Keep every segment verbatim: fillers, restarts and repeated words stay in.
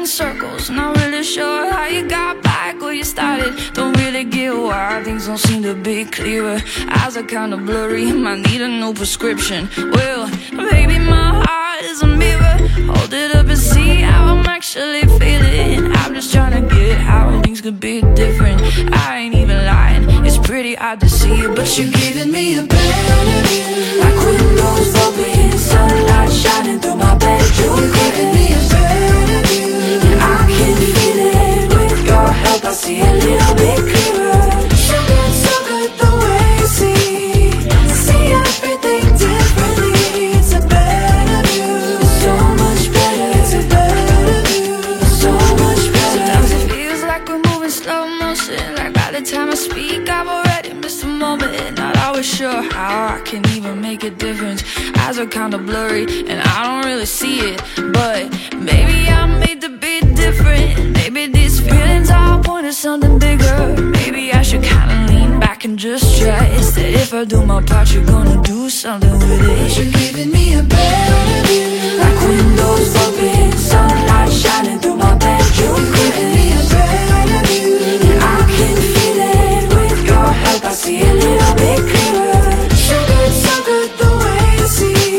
in circles, not really sure how you got back where you started. Don't really get why things don't seem to be clearer. Eyes are kinda blurry, might need a new prescription. Well, baby, my heart is a mirror. Hold it up and see how I'm actually feeling. I'm just trying to get how things could be different. I ain't even lying, it's pretty hard to see it, but you're giving me a better view. Like windows open, sunlight shining through my bedroom. You're giving me a better view, and I can feel it. With your help I see a little bit clearer. So good, so good the way you see, see everything differently. It's a better view, so much better. It's a better view, so much better. Sometimes it feels like we're moving slow motion, like by the time I speak I've already missed a moment. Not always sure how I can even make a difference. Eyes are kinda blurry and I don't really see it, but maybe I'm made to be different. Maybe these feelings are a point of something bigger. Maybe I should kinda lean back and just trust that if I do my part you're gonna do something with it. You're giving me a better view, like windows open, sunlight shining through my bedroom. You're giving me a better view, and I can feel it. With your help I see a little bit clearer. So good, so good the way you see,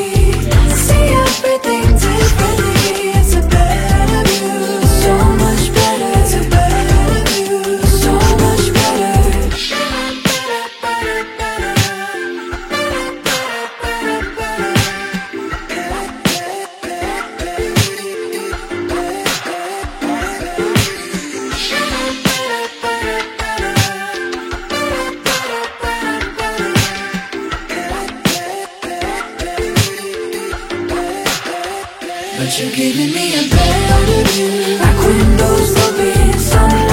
see everything differently. It's a better view, so much better. It's a better view, so much better. But you're giving me a better view, like windows open, sunlight